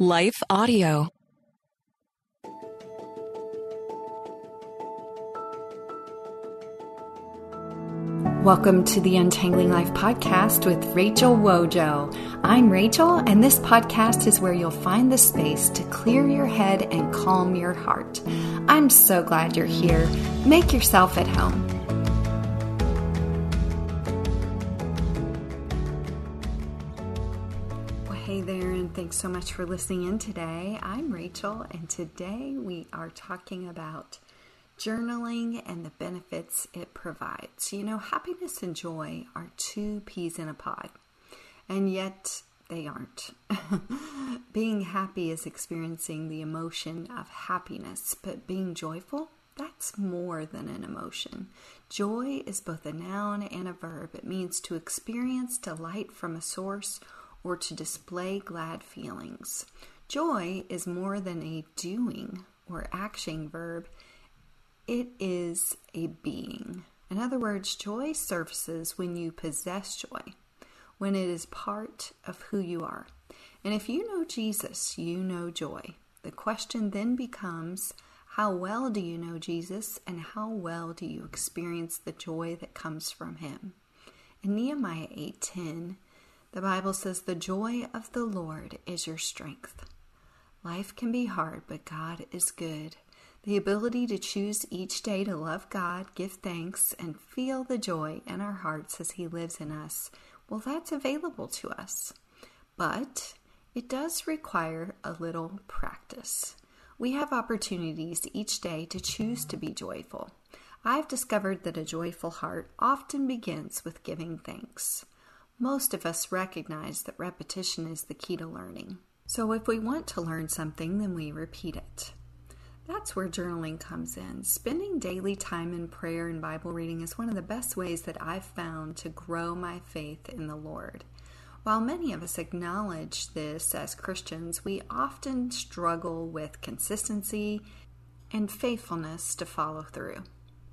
Life Audio. Welcome to the Untangling Life podcast with Rachel Wojo. I'm Rachel, and this podcast is where you'll find the space to clear your head and calm your heart. I'm so glad you're here. Make yourself at home. Well, hey there, and thanks so much for listening in today. I'm Rachel, and today we are talking about journaling and the benefits it provides. You know, happiness and joy are two peas in a pod, and yet they aren't. Being happy is experiencing the emotion of happiness, but being joyful, that's more than an emotion. Joy is both a noun and a verb. It means to experience delight from a source or to display glad feelings. Joy is more than a doing or action verb. It is a being. In other words, joy surfaces when you possess joy, when it is part of who you are. And if you know Jesus, you know joy. The question then becomes, how well do you know Jesus, and how well do you experience the joy that comes from him? In Nehemiah 8:10, the Bible says, "The joy of the Lord is your strength." Life can be hard, but God is good. The ability to choose each day to love God, give thanks, and feel the joy in our hearts as he lives in us, well, that's available to us. But it does require a little practice. We have opportunities each day to choose to be joyful. I've discovered that a joyful heart often begins with giving thanks. Most of us recognize that repetition is the key to learning. So if we want to learn something, then we repeat it. That's where journaling comes in. Spending daily time in prayer and Bible reading is one of the best ways that I've found to grow my faith in the Lord. While many of us acknowledge this as Christians, we often struggle with consistency and faithfulness to follow through.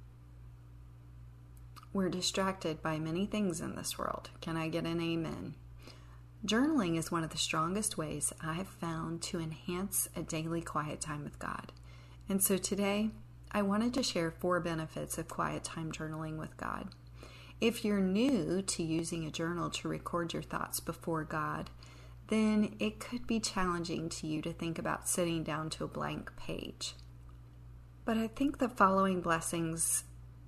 We're distracted by many things in this world. Can I get an amen? Journaling is one of the strongest ways I've found to enhance a daily quiet time with God. And so today, I wanted to share 4 benefits of quiet time journaling with God. If you're new to using a journal to record your thoughts before God, then it could be challenging to you to think about sitting down to a blank page. But I think the following blessings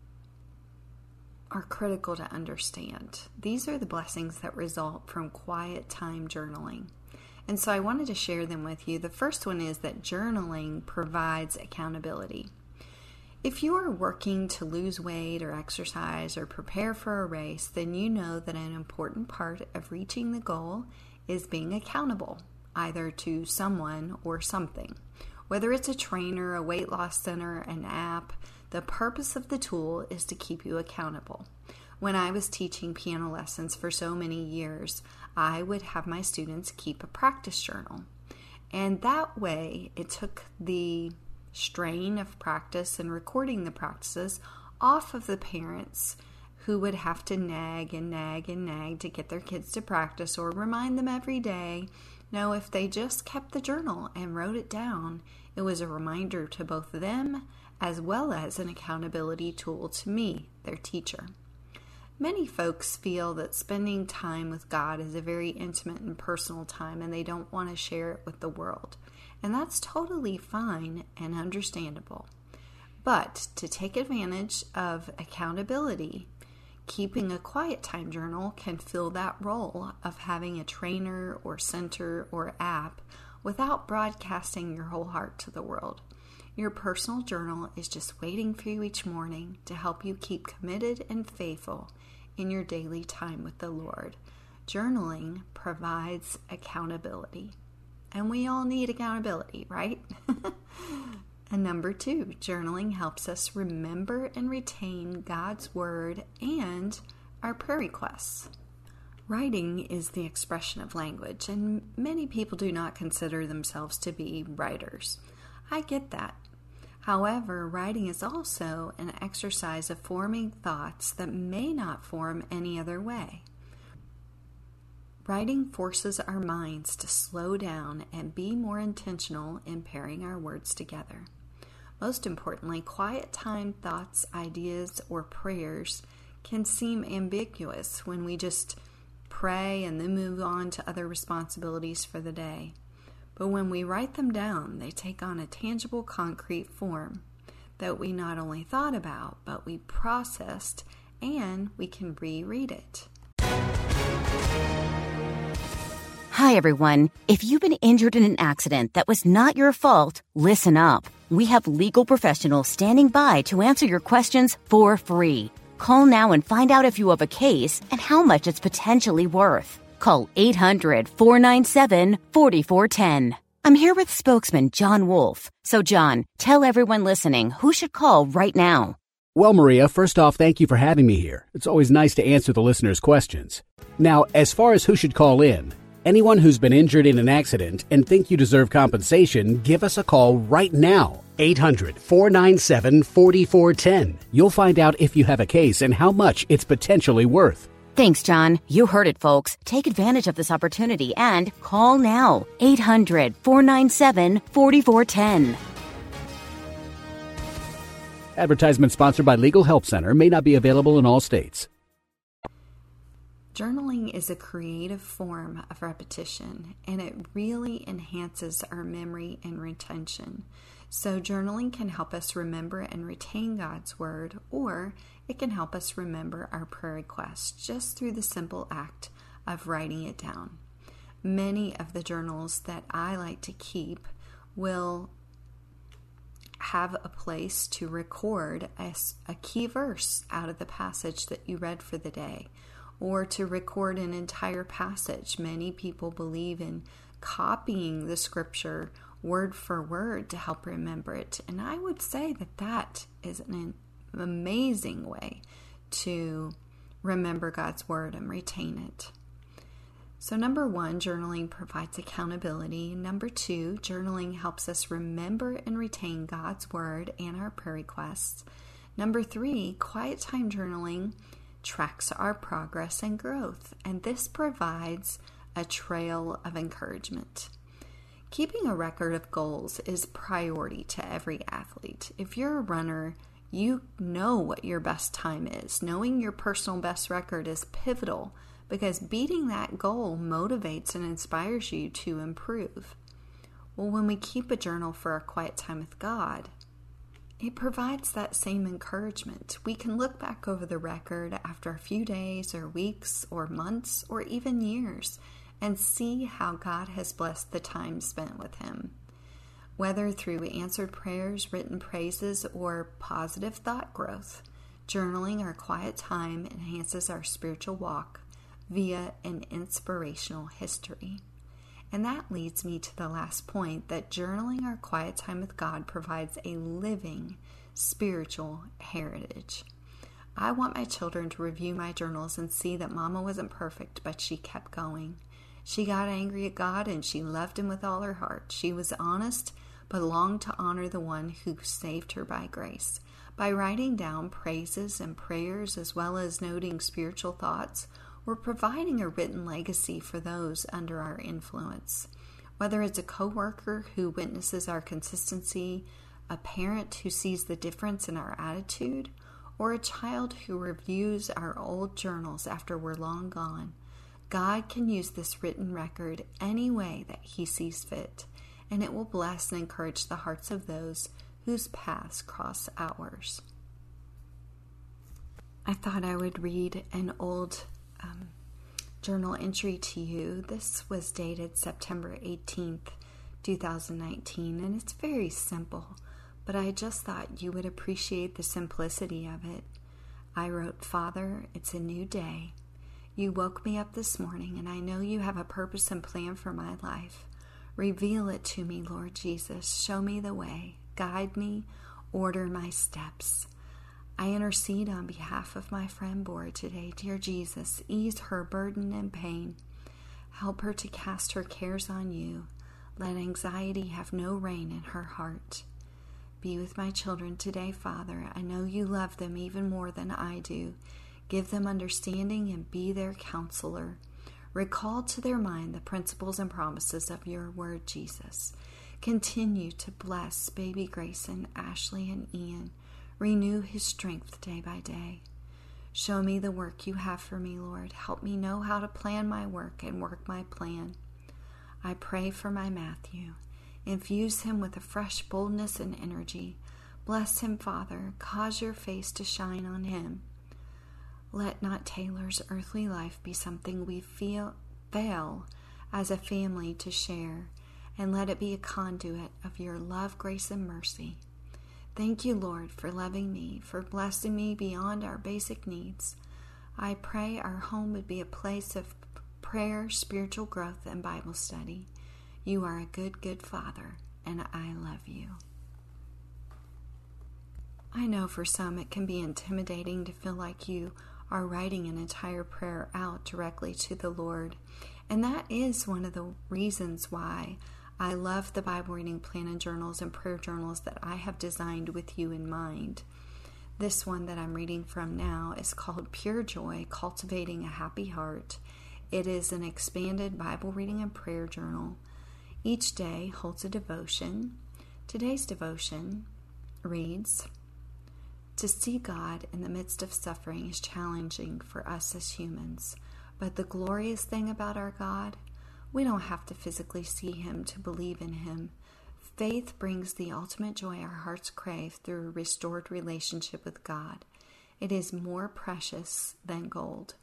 are critical to understand. These are the blessings that result from quiet time journaling. And so I wanted to share them with you. The first one is that journaling provides accountability. If you are working to lose weight or exercise or prepare for a race, then you know that an important part of reaching the goal is being accountable, either to someone or something. Whether it's a trainer, a weight loss center, an app, the purpose of the tool is to keep you accountable. When I was teaching piano lessons for so many years, I would have my students keep a practice journal. And that way, it took the strain of practice and recording the practices off of the parents who would have to nag and nag and nag to get their kids to practice or remind them every day. No, if they just kept the journal and wrote it down, it was a reminder to both them as well as an accountability tool to me, their teacher. Many folks feel that spending time with God is a very intimate and personal time, and they don't want to share it with the world. And that's totally fine and understandable. But to take advantage of accountability, keeping a quiet time journal can fill that role of having a trainer or center or app without broadcasting your whole heart to the world. Your personal journal is just waiting for you each morning to help you keep committed and faithful in your daily time with the Lord. Journaling provides accountability. And we all need accountability, right? And number 2, journaling helps us remember and retain God's Word and our prayer requests. Writing is the expression of language, and many people do not consider themselves to be writers. I get that. However, writing is also an exercise of forming thoughts that may not form any other way. Writing forces our minds to slow down and be more intentional in pairing our words together. Most importantly, quiet time thoughts, ideas, or prayers can seem ambiguous when we just pray and then move on to other responsibilities for the day. But when we write them down, they take on a tangible, concrete form that we not only thought about, but we processed, and we can reread it. Hi, everyone. If you've been injured in an accident that was not your fault, listen up. We have legal professionals standing by to answer your questions for free. Call now and find out if you have a case and how much it's potentially worth. Call 800-497-4410. I'm here with spokesman John Wolf. So, John, tell everyone listening who should call right now. Well, Maria, first off, thank you for having me here. It's always nice to answer the listeners' questions. Now, as far as who should call in, anyone who's been injured in an accident and think you deserve compensation, give us a call right now. 800-497-4410. You'll find out if you have a case and how much it's potentially worth. Thanks, John. You heard it, folks. Take advantage of this opportunity and call now. 800-497-4410. Advertisement sponsored by Legal Help Center. May not be available in all states. Journaling is a creative form of repetition, and it really enhances our memory and retention. So journaling can help us remember and retain God's Word, or it can help us remember our prayer requests just through the simple act of writing it down. Many of the journals that I like to keep will have a place to record a key verse out of the passage that you read for the day, or to record an entire passage. Many people believe in copying the scripture word for word to help remember it. And I would say that that is an amazing way to remember God's Word and retain it. So 1, journaling provides accountability. 2, journaling helps us remember and retain God's Word and our prayer requests. 3, quiet time journaling tracks our progress and growth, and this provides a trail of encouragement. Keeping a record of goals is priority to every athlete. If you're a runner, you know what your best time is. Knowing your personal best record is pivotal because beating that goal motivates and inspires you to improve. Well, when we keep a journal for our quiet time with God, it provides that same encouragement. We can look back over the record after a few days or weeks or months or even years and see how God has blessed the time spent with Him. Whether through answered prayers, written praises, or positive thought growth, journaling our quiet time enhances our spiritual walk via an inspirational history. And that leads me to the last point, that journaling our quiet time with God provides a living spiritual heritage. I want my children to review my journals and see that Mama wasn't perfect, but she kept going. She got angry at God and she loved Him with all her heart. She was honest, but longed to honor the one who saved her by grace. By writing down praises and prayers as well as noting spiritual thoughts, we're providing a written legacy for those under our influence. Whether it's a coworker who witnesses our consistency, a parent who sees the difference in our attitude, or a child who reviews our old journals after we're long gone, God can use this written record any way that He sees fit, and it will bless and encourage the hearts of those whose paths cross ours. I thought I would read an old journal entry to you. This was dated September 18th, 2019, and it's very simple, but I just thought you would appreciate the simplicity of it. I wrote, "Father, it's a new day. You woke me up this morning, and I know you have a purpose and plan for my life. Reveal it to me, Lord Jesus. Show me the way. Guide me. Order my steps. I intercede on behalf of my friend Bora today. Dear Jesus, ease her burden and pain. Help her to cast her cares on you. Let anxiety have no reign in her heart. Be with my children today, Father. I know you love them even more than I do. Give them understanding and be their counselor. Recall to their mind the principles and promises of your word, Jesus. Continue to bless baby Grayson, Ashley, and Ian. Renew his strength day by day. Show me the work you have for me, Lord. Help me know how to plan my work and work my plan. I pray for my Matthew. Infuse him with a fresh boldness and energy. Bless him, Father. Cause your face to shine on him. Let not Taylor's earthly life be something we fail as a family to share, and let it be a conduit of your love, grace, and mercy. Thank you, Lord, for loving me, for blessing me beyond our basic needs. I pray our home would be a place of prayer, spiritual growth, and Bible study. You are a good, good Father, and I love you. I know for some it can be intimidating to feel like you are writing an entire prayer out directly to the Lord. And that is one of the reasons why I love the Bible reading plan and journals and prayer journals that I have designed with you in mind. This one that I'm reading from now is called Pure Joy, Cultivating a Happy Heart. It is an expanded Bible reading and prayer journal. Each day holds a devotion. Today's devotion reads, "To see God in the midst of suffering is challenging for us as humans. But the glorious thing about our God, we don't have to physically see Him to believe in Him. Faith brings the ultimate joy our hearts crave through a restored relationship with God. It is more precious than gold.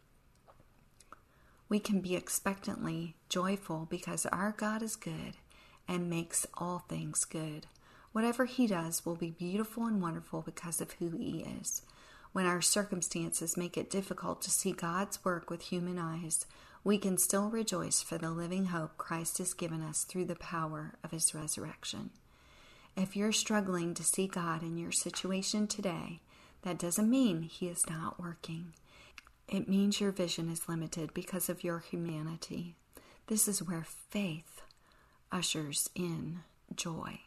We can be expectantly joyful because our God is good and makes all things good. Whatever He does will be beautiful and wonderful because of who He is. When our circumstances make it difficult to see God's work with human eyes, we can still rejoice for the living hope Christ has given us through the power of His resurrection. If you're struggling to see God in your situation today, that doesn't mean He is not working. It means your vision is limited because of your humanity. This is where faith ushers in joy.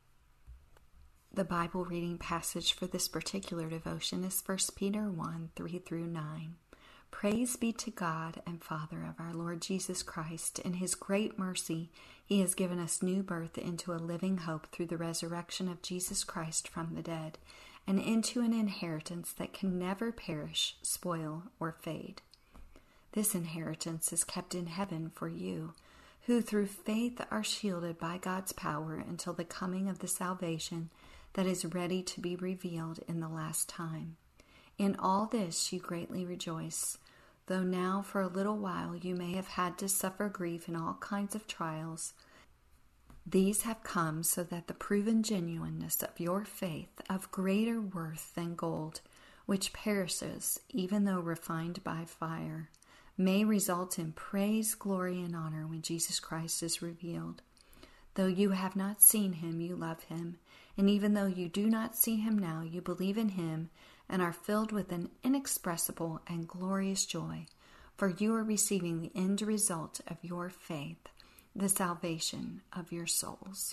The Bible reading passage for this particular devotion is 1 Peter 1, 3-9. Praise be to God and Father of our Lord Jesus Christ. In His great mercy, He has given us new birth into a living hope through the resurrection of Jesus Christ from the dead, and into an inheritance that can never perish, spoil, or fade. This inheritance is kept in heaven for you, who through faith are shielded by God's power until the coming of the salvation that is ready to be revealed in the last time. In all this you greatly rejoice, though now for a little while you may have had to suffer grief in all kinds of trials. These have come so that the proven genuineness of your faith, of greater worth than gold, which perishes even though refined by fire, may result in praise, glory, and honor when Jesus Christ is revealed. Though you have not seen Him, you love Him, and even though you do not see Him now, you believe in Him and are filled with an inexpressible and glorious joy, for you are receiving the end result of your faith, the salvation of your souls."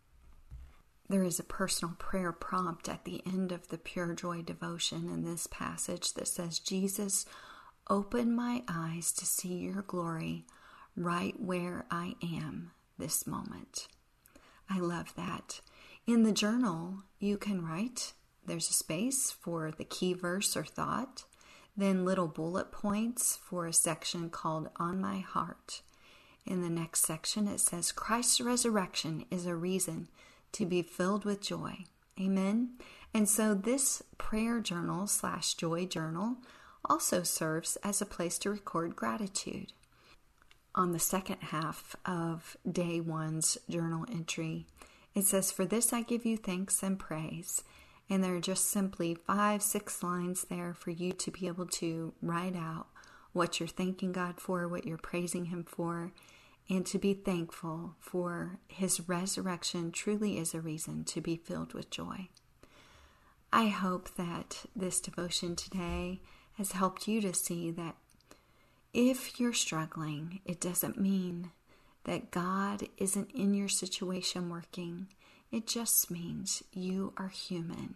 There is a personal prayer prompt at the end of the Pure Joy devotion in this passage that says, "Jesus, open my eyes to see your glory right where I am this moment." I love that. In the journal, you can write, there's a space for the key verse or thought, then little bullet points for a section called On My Heart. In the next section, it says, Christ's resurrection is a reason to be filled with joy. Amen? And so this prayer journal / joy journal also serves as a place to record gratitude. On the second half of day 1's journal entry, it says, "For this I give you thanks and praise." And there are just simply 5-6 lines there for you to be able to write out what you're thanking God for, what you're praising Him for, and to be thankful for His resurrection truly is a reason to be filled with joy. I hope that this devotion today has helped you to see that if you're struggling, it doesn't mean that God isn't in your situation working. It just means you are human.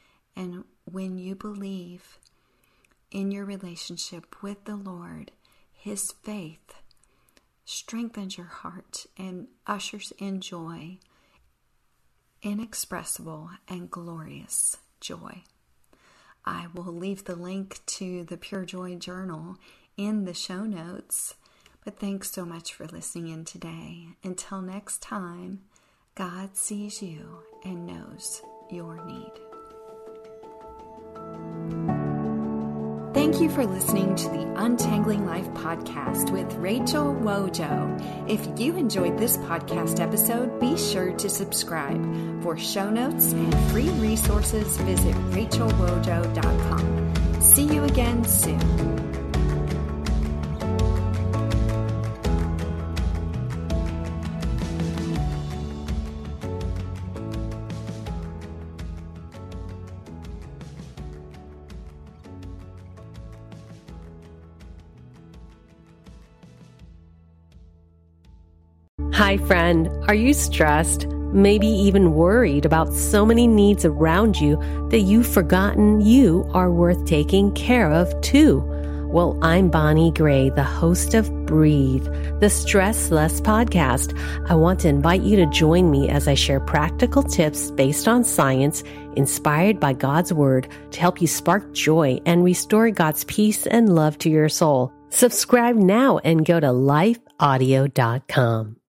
And when you believe in your relationship with the Lord, His faith strengthens your heart and ushers in joy, inexpressible and glorious joy. I will leave the link to the Pure Joy Journal in the show notes. But thanks so much for listening in today. Until next time, God sees you and knows your need. Thank you for listening to the Untangling Life podcast with Rachel Wojo. If you enjoyed this podcast episode, be sure to subscribe. For show notes and free resources, visit rachelwojo.com. See you again soon. Hi, friend. Are you stressed? Maybe even worried about so many needs around you that you've forgotten you are worth taking care of too? Well, I'm Bonnie Gray, the host of Breathe, the Stress Less podcast. I want to invite you to join me as I share practical tips based on science, inspired by God's Word, to help you spark joy and restore God's peace and love to your soul. Subscribe now and go to lifeaudio.com.